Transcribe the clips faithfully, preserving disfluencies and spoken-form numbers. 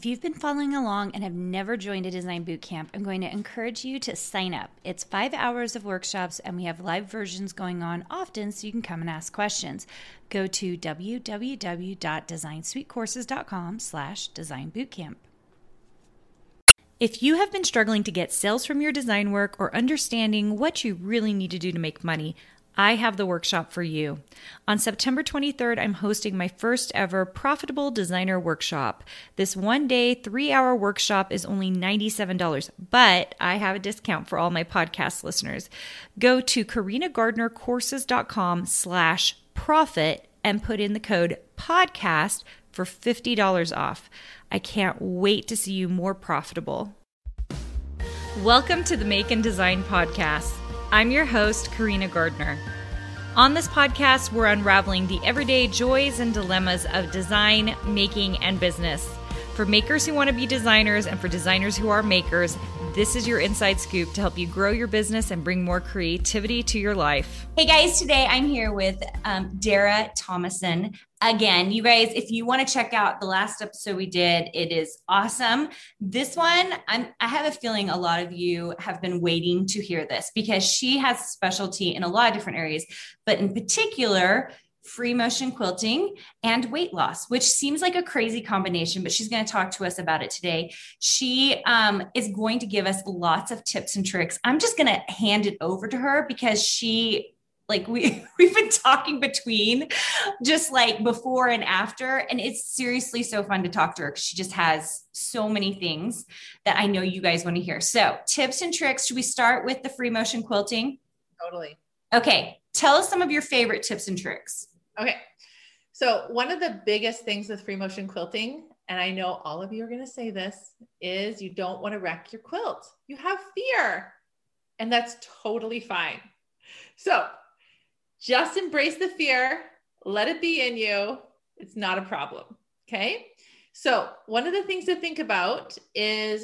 If you've been following along and have never joined a design boot camp, I'm going to encourage you to sign up. It's five hours of workshops and we have live versions going on often so you can come and ask questions. Go to www.designsweetcourses.com slash design bootcamp. If you have been struggling to get sales from your design work or understanding what you really need to do to make money, I have the workshop for you. On September twenty-third, I'm hosting my first ever Profitable Designer Workshop. This one-day, three-hour workshop is only ninety-seven dollars, but I have a discount for all my podcast listeners. Go to karinagardnercourses.com slash profit and put in the code podcast for fifty dollars off. I can't wait to see you more profitable. Welcome to the Make and Design Podcast. I'm your host, Karina Gardner. On this podcast, we're unraveling the everyday joys and dilemmas of design, making, and business. For makers who want to be designers and for designers who are makers, this is your inside scoop to help you grow your business and bring more creativity to your life. Hey guys, today I'm here with um, Dara Thomason. Again, you guys, if you want to check out the last episode we did, it is awesome. This one, I'm, I have a feeling a lot of you have been waiting to hear this because she has a specialty in a lot of different areas, but in particular, free motion quilting and weight loss, which seems like a crazy combination, but she's going to talk to us about it today. She um, is going to give us lots of tips and tricks. I'm just going to hand it over to her because she Like we, we've been talking between just like before and after, and it's seriously so fun to talk to her because she just has so many things that I know you guys want to hear. So tips and tricks. Should we start with the free motion quilting? Totally. Okay. Tell us some of your favorite tips and tricks. Okay. So one of the biggest things with free motion quilting, and I know all of you are going to say this, is you don't want to wreck your quilt. You have fear, and that's totally fine. So just embrace the fear, let it be in you. It's not a problem. Okay. So one of the things to think about is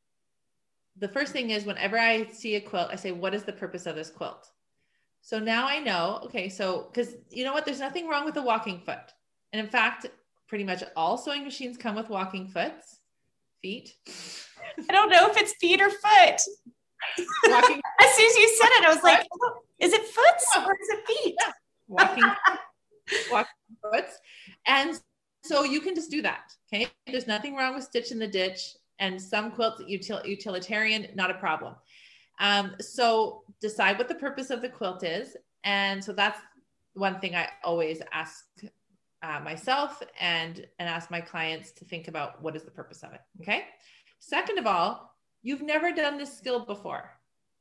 the first thing is whenever I see a quilt, I say, what is the purpose of this quilt? So now I know, okay, so, cause you know what, there's nothing wrong with a walking foot. And in fact, pretty much all sewing machines come with walking foots, feet. I don't know if it's feet or foot. Walking. As soon as you said it, I was like, oh, is it foots or is it feet? Yeah. Walking, walking foots. And so you can just do that. Okay. There's nothing wrong with stitch in the ditch, and some quilts util- utilitarian, not a problem. Um, so decide what the purpose of the quilt is. And so that's one thing I always ask uh, myself and, and ask my clients to think about what is the purpose of it. Okay. Second of all, you've never done this skill before.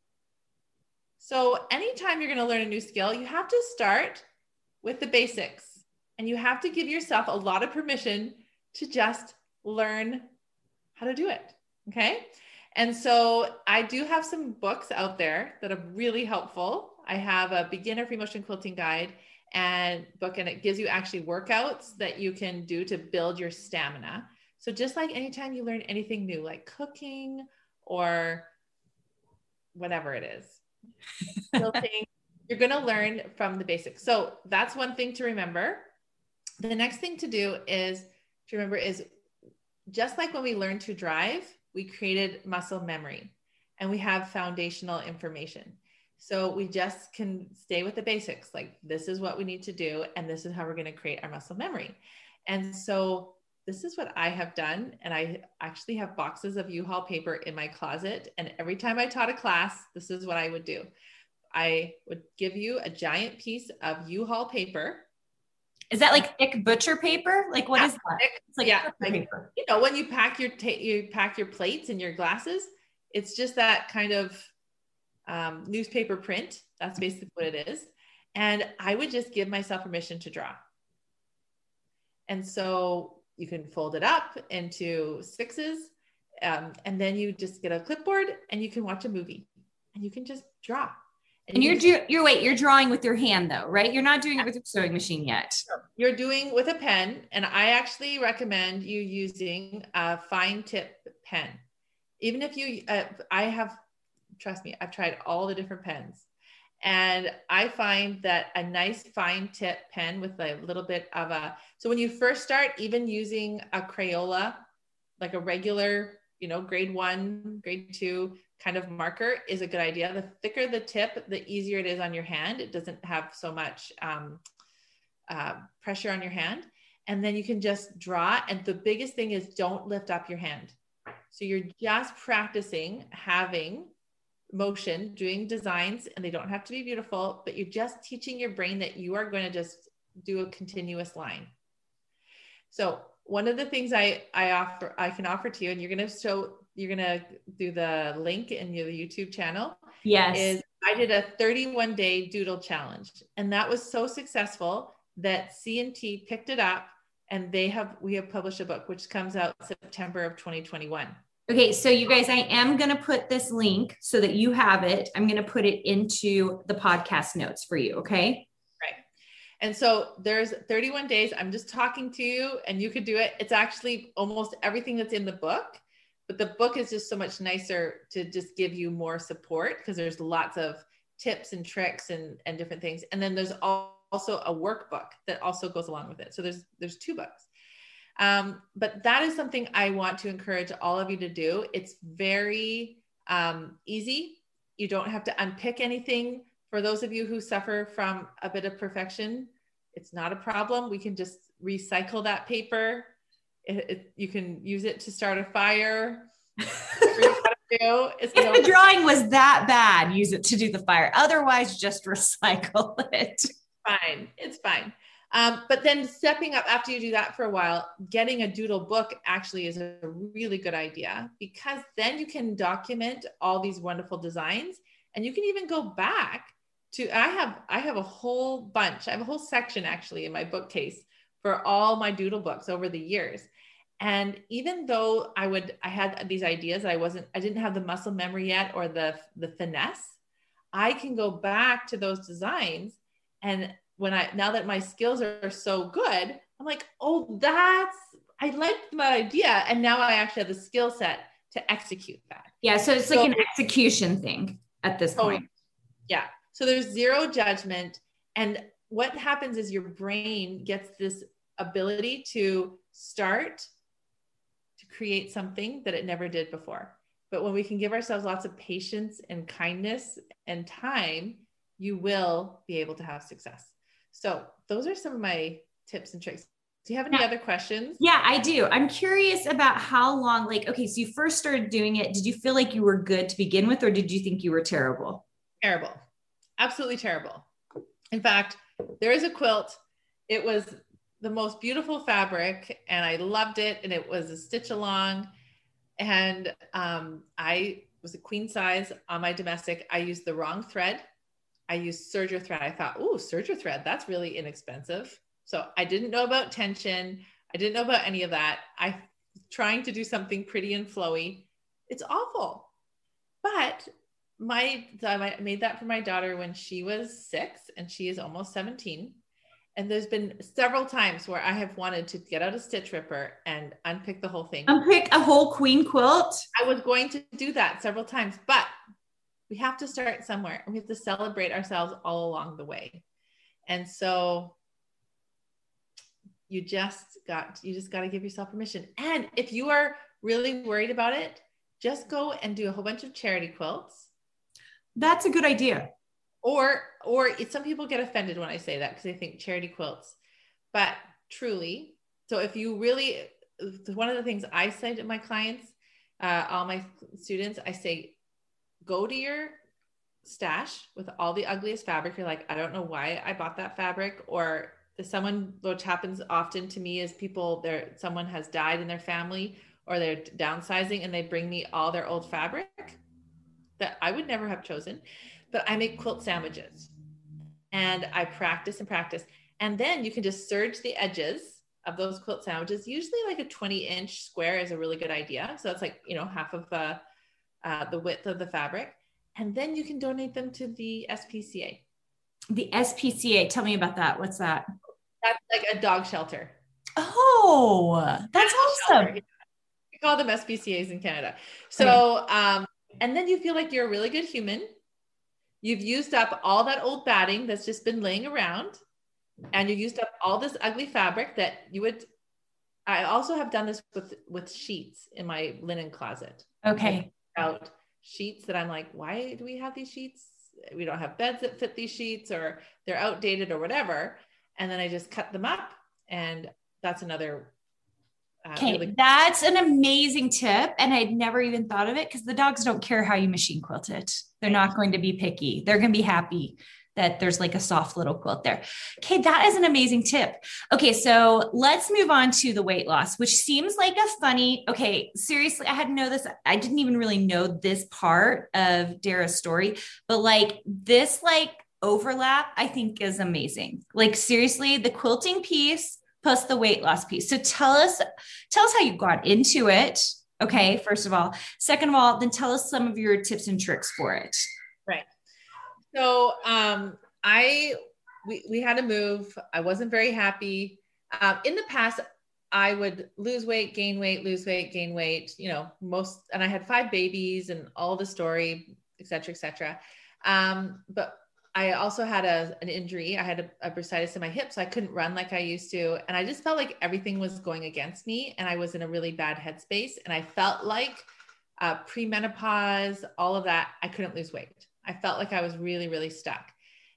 So anytime you're going to learn a new skill, you have to start with the basics, and you have to give yourself a lot of permission to just learn how to do it. Okay. And so I do have some books out there that are really helpful. I have a beginner free motion quilting guide and book, and it gives you actually workouts that you can do to build your stamina. So just like anytime you learn anything new, like cooking or whatever it is, quilting, you're going to learn from the basics. So that's one thing to remember. The next thing to do is to remember is just like when we learned to drive, we created muscle memory and we have foundational information. So we just can stay with the basics. Like this is what we need to do. And this is how we're going to create our muscle memory. And so this is what I have done. And I actually have boxes of U-Haul paper in my closet. And every time I taught a class, this is what I would do. I would give you a giant piece of U-Haul paper. Is that like thick butcher paper? Like what yeah, is that? Thick, it's like yeah, like, paper. You know, when you pack your ta- you pack your plates and your glasses, it's just that kind of um, newspaper print. That's basically what it is. And I would just give myself permission to draw. And so you can fold it up into sixes, um, and then you just get a clipboard and you can watch a movie and you can just draw. And, and you're, you you're, wait, you're drawing with your hand though, right? You're not doing it with your sewing machine yet. You're doing with a pen. And I actually recommend you using a fine tip pen. Even if you, uh, I have, trust me, I've tried all the different pens. And I find that a nice fine tip pen with a little bit of a, so when you first start, even using a Crayola like a regular, you know, grade one, grade two kind of marker is a good idea. The thicker the tip, the easier it is on your hand. It doesn't have so much um, uh, pressure on your hand. And then you can just draw. And the biggest thing is don't lift up your hand. So you're just practicing having motion, doing designs, and they don't have to be beautiful, but you're just teaching your brain that you are going to just do a continuous line. So one of the things I, I offer, I can offer to you, and you're going to show, you're going to do the link in your YouTube channel. Yes. Is I did a thirty-one day doodle challenge, and that was so successful that C and T picked it up, and they have, we have published a book, which comes out September of twenty twenty-one. Okay. So you guys, I am going to put this link so that you have it. I'm going to put it into the podcast notes for you. Okay. Right. And so there's thirty-one days. I'm just talking to you and you could do it. It's actually almost everything that's in the book, but the book is just so much nicer to just give you more support because there's lots of tips and tricks and, and different things. And then there's also a workbook that also goes along with it. So there's, there's two books. Um, but that is something I want to encourage all of you to do. It's very um, easy. You don't have to unpick anything. For those of you who suffer from a bit of perfection, it's not a problem. We can just recycle that paper. It, it, you can use it to start a fire. Do. It's if no the drawing was that bad, use it to do the fire. Otherwise, just recycle it. Fine. It's fine. Um, but then stepping up after you do that for a while, getting a doodle book actually is a really good idea because then you can document all these wonderful designs and you can even go back to, I have, I have a whole bunch, I have a whole section actually in my bookcase for all my doodle books over the years. And even though I would, I had these ideas, I wasn't, I didn't have the muscle memory yet or the, the finesse, I can go back to those designs. And when I, now that my skills are so good, I'm like, oh, that's, I liked that idea. And now I actually have the skill set to execute that. Yeah. So it's so, like an execution thing at this point. Oh, yeah. So there's zero judgment. And what happens is your brain gets this ability to start to create something that it never did before. But when we can give ourselves lots of patience and kindness and time, you will be able to have success. So those are some of my tips and tricks. Do you have any yeah. other questions? Yeah, I do. I'm curious about how long, like, okay, so you first started doing it. Did you feel like you were good to begin with, or did you think you were terrible? Terrible. Absolutely terrible. In fact, there is a quilt. It was the most beautiful fabric and I loved it. And it was a stitch along. And um, I was a queen size on my domestic. I used the wrong thread. I used serger thread. I thought, oh, serger thread, that's really inexpensive. So I didn't know about tension. I didn't know about any of that. I trying to do something pretty and flowy. It's awful. But my, I made that for my daughter when she was six and she is almost seventeen. And there's been several times where I have wanted to get out a stitch ripper and unpick the whole thing. Unpick a whole queen quilt? I was going to do that several times, but we have to start somewhere and we have to celebrate ourselves all along the way. And so you just got, you just got to give yourself permission. And if you are really worried about it, just go and do a whole bunch of charity quilts. That's a good idea. Or, or it's, some people get offended when I say that because they think charity quilts, but truly, so if you really, one of the things I say to my clients, uh, all my students, I say, go to your stash with all the ugliest fabric. You're like, I don't know why I bought that fabric. Or someone, which happens often to me is people there, someone has died in their family or they're downsizing and they bring me all their old fabric that I would never have chosen. But I make quilt sandwiches and I practice and practice. And then you can just serge the edges of those quilt sandwiches. Usually like a twenty inch square is a really good idea. So it's like, you know, half of the, uh, the width of the fabric. And then you can donate them to the S P C A. The S P C A, tell me about that. What's that? That's like a dog shelter. Oh, that's awesome. Shelter. We call them S P C As in Canada. So, okay. um, and then you feel like you're a really good human. You've used up all that old batting that's just been laying around, and you used up all this ugly fabric that you would I also have done this with, with sheets in my linen closet. Okay. Out sheets that I'm like, why do we have these sheets? We don't have beds that fit these sheets, or they're outdated or whatever. And then I just cut them up, and that's another. Uh, Okay. really- That's an amazing tip. And I'd never even thought of it, because the dogs don't care how you machine quilt it. They're Right. not going to be picky. They're going to be happy that there's like a soft little quilt there. Okay. That is an amazing tip. Okay. So let's move on to the weight loss, which seems like a funny, okay, seriously, I hadn't know this. I didn't even really know this part of Dara's story, but like this, like overlap, I think is amazing. Like seriously, the quilting piece plus the weight loss piece. So tell us, tell us how you got into it. Okay. First of all, second of all, then tell us some of your tips and tricks for it. Right. So, um, I, we, we had to move. I wasn't very happy. Um, in the past, I would lose weight, gain weight, lose weight, gain weight, you know, most, and I had five babies and all the story, et cetera, et cetera. Um, but I also had a, an injury. I had a, a bursitis in my hip, so I couldn't run like I used to. And I just felt like everything was going against me, and I was in a really bad headspace. And I felt like uh, pre-menopause, all of that, I couldn't lose weight. I felt like I was really, really stuck.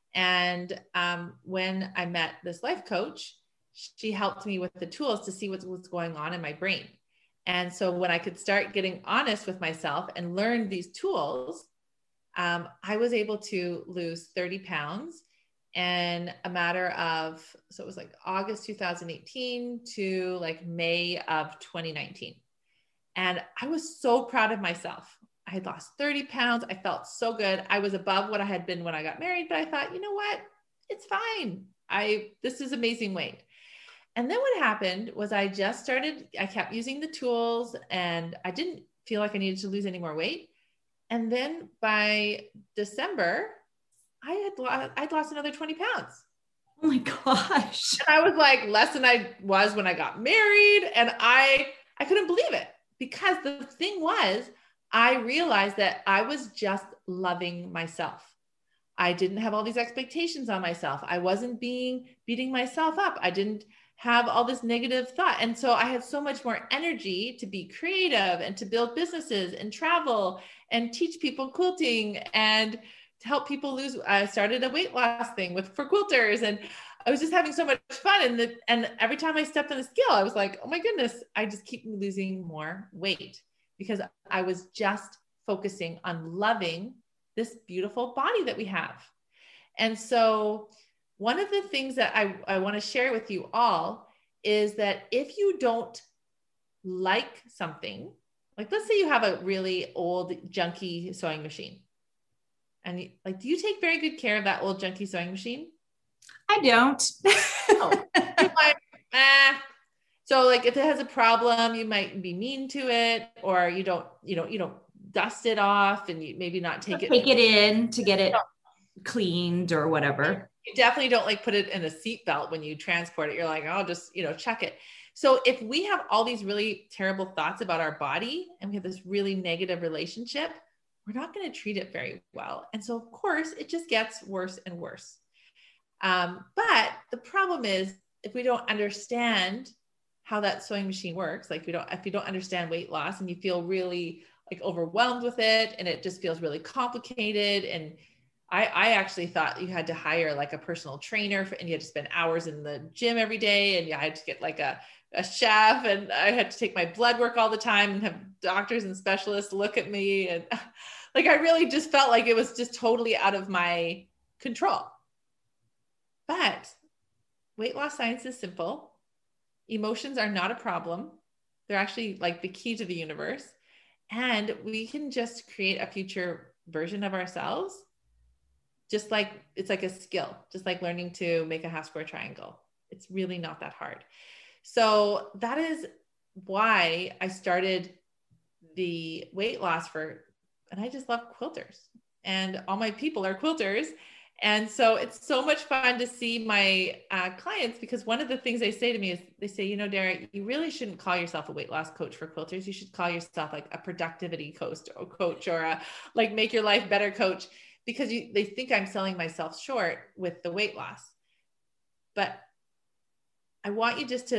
And um, when I met this life coach, she helped me with the tools to see what's, what's going on in my brain. And so when I could start getting honest with myself and learn these tools, um, I was able to lose thirty pounds in a matter of, so it was like August two thousand eighteen to like May of twenty nineteen. And I was so proud of myself. I had lost thirty pounds. I felt so good. I was above what I had been when I got married, but I thought, you know what? It's fine. I, this is amazing weight. And then what happened was I just started, I kept using the tools, and I didn't feel like I needed to lose any more weight. And then by December, I had lost, I'd lost another twenty pounds. Oh my gosh. And I was like less than I was when I got married. And I, I couldn't believe it, because the thing was, I realized that I was just loving myself. I didn't have all these expectations on myself. I wasn't being, beating myself up. I didn't have all this negative thought. And so I had so much more energy to be creative and to build businesses and travel and teach people quilting and to help people lose. I started a weight loss thing with for quilters, and I was just having so much fun. And the, and every time I stepped on a scale, I was like, oh my goodness, I just keep losing more weight, because I was just focusing on loving this beautiful body that we have. And so one of the things that I, I want to share with you all is that if you don't like something, like let's say you have a really old junky sewing machine, and you, like, do you take very good care of that old junky sewing machine? I don't. Oh, you're like, eh. So like if it has a problem, you might be mean to it, or you don't, you know, you don't dust it off, and you maybe not take it. Take it in to get it cleaned or whatever. You definitely don't like put it in a seat belt when you transport it. You're like, I'll just, you know, check it. So if we have all these really terrible thoughts about our body, and we have this really negative relationship, we're not going to treat it very well. And so of course it just gets worse and worse. Um, but the problem is, if we don't understand how that sewing machine works, like we don't, if you don't understand weight loss and you feel really like overwhelmed with it, and it just feels really complicated. And I, I actually thought you had to hire like a personal trainer for, and you had to spend hours in the gym every day. And yeah, I had to get like a, a chef, and I had to take my blood work all the time and have doctors and specialists look at me. And like, I really just felt like it was just totally out of my control. But weight loss science is simple. Emotions are not a problem. They're actually like the key to the universe. And we can just create a future version of ourselves. Just like, it's like a skill, just like learning to make a half square triangle. It's really not that hard. So that is why I started the weight loss for, and I just love quilters, and all my people are quilters. And so it's so much fun to see my uh, clients, because one of the things they say to me is they say, you know, Dara, you really shouldn't call yourself a weight loss coach for quilters. You should call yourself like a productivity coach or coach, or a like make your life better coach, because you, they think I'm selling myself short with the weight loss. But I want you just to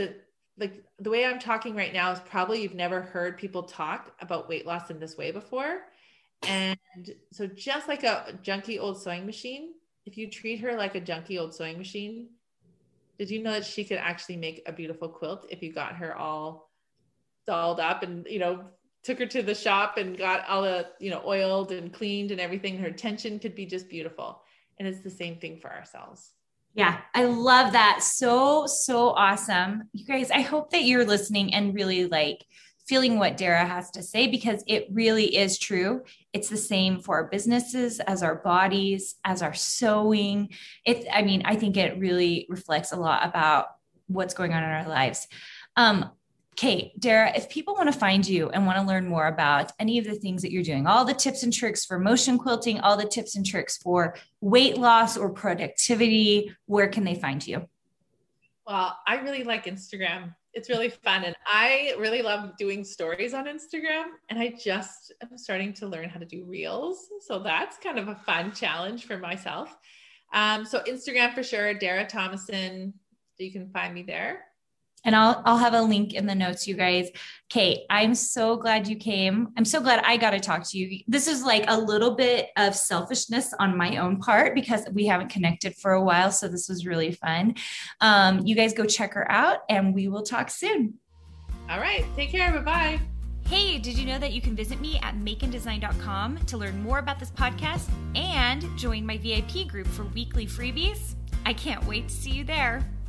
like the way I'm talking right now is probably you've never heard people talk about weight loss in this way before. And so just like a junky old sewing machine, if you treat her like a junky old sewing machine, did you know that she could actually make a beautiful quilt if you got her all dolled up and, you know, took her to the shop and got all the, you know, oiled and cleaned and everything? Her tension could be just beautiful. And it's the same thing for ourselves. Yeah, I love that. So, so awesome. You guys, I hope that you're listening and really like feeling what Dara has to say, because it really is true. It's the same for our businesses, as our bodies, as our sewing. It's, I mean, I think it really reflects a lot about what's going on in our lives. Um, Kate, Dara, if people want to find you and want to learn more about any of the things that you're doing, all the tips and tricks for motion quilting, all the tips and tricks for weight loss or productivity, where can they find you? Well, I really like Instagram. It's really fun. And I really love doing stories on Instagram. And I just am starting to learn how to do reels. So that's kind of a fun challenge for myself. Um, so Instagram for sure, Dara Thomason. You can find me there. And I'll, I'll have a link in the notes, you guys. Kate, I'm so glad you came. I'm so glad I got to talk to you. This is like a little bit of selfishness on my own part because we haven't connected for a while. So this was really fun. Um, you guys go check her out and we will talk soon. All right. Take care. Bye-bye. Hey, did you know that you can visit me at make and design dot com to learn more about this podcast and join my V I P group for weekly freebies? I can't wait to see you there.